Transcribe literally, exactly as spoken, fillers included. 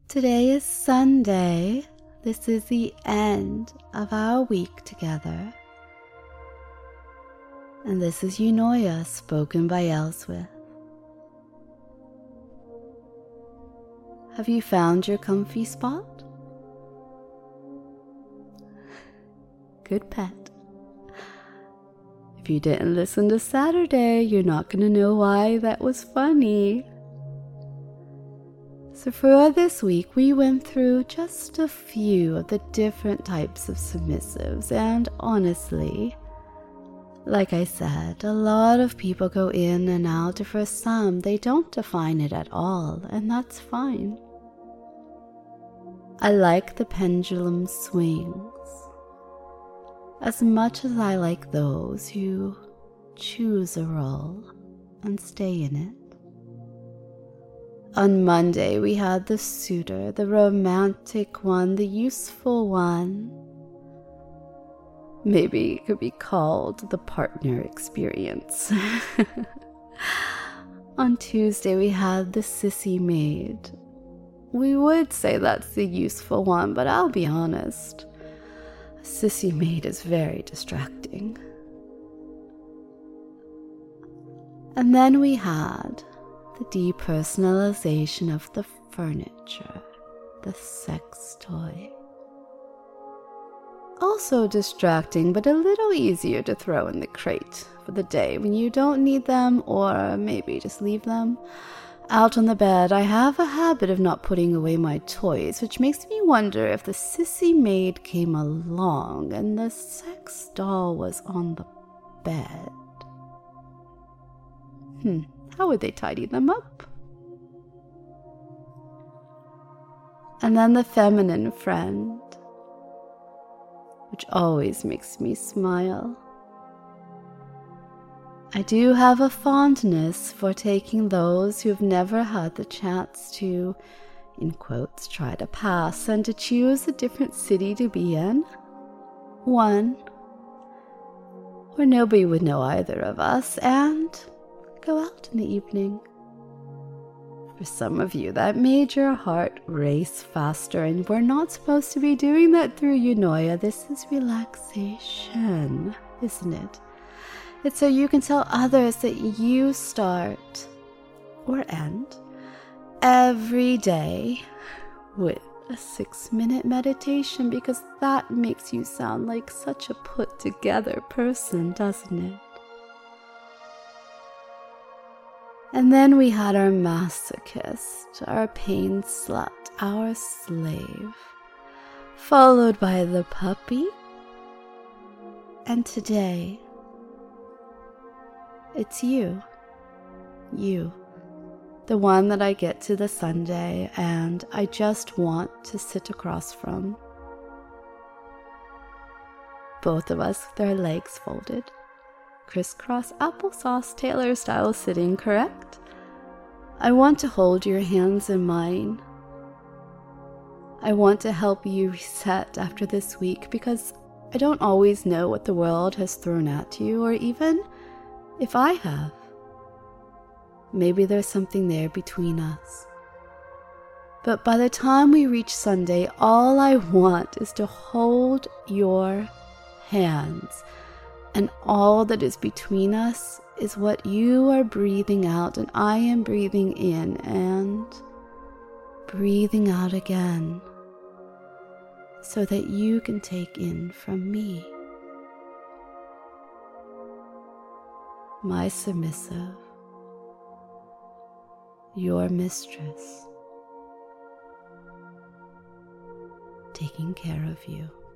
Today is Sunday. This is the end of our week together. And this is Eunoia spoken by Elswith. Have you found your comfy spot? Good pet. If you didn't listen to Saturday, you're not going to know why that was funny. So for this week, we went through just a few of the different types of submissives, and honestly, like I said, a lot of people go in and out, for some, they don't define it at all, and that's fine. I like the pendulum swings as much as I like those who choose a role and stay in it. On Monday, we had the suitor, the romantic one, the useful one. Maybe it could be called the partner experience. On Tuesday, we had the sissy maid. We would say that's the useful one, but I'll be honest. A sissy maid is very distracting. And then we had the depersonalization of the furniture, the sex toy. Also distracting, but a little easier to throw in the crate for the day when you don't need them, or maybe just leave them out on the bed. I have a habit of not putting away my toys, which makes me wonder if the sissy maid came along and the sex doll was on the bed. Hmm. How would they tidy them up? And then the feminine friend, which always makes me smile. I do have a fondness for taking those who've never had the chance to, in quotes, try to pass and to choose a different city to be in. One where nobody would know either of us, and go out in the evening. For some of you, that made your heart race faster, and we're not supposed to be doing that through Eunoia. This is relaxation, isn't it? It's so you can tell others that you start or end every day with a six-minute meditation, because that makes you sound like such a put-together person, doesn't it? And then we had our masochist, our pain slut, our slave, followed by the puppy. And today, it's you, you, the one that I get to the Sunday and I just want to sit across from. Both of us with our legs folded. Crisscross applesauce Taylor style sitting, correct? I want to hold your hands in mine. I want to help you reset after this week, because I don't always know what the world has thrown at you, or even if I have. Maybe there's something there between us. But by the time we reach Sunday, all I want is to hold your hands. And all that is between us is what you are breathing out and I am breathing in and breathing out again, so that you can take in from me. My submissive, your mistress, taking care of you.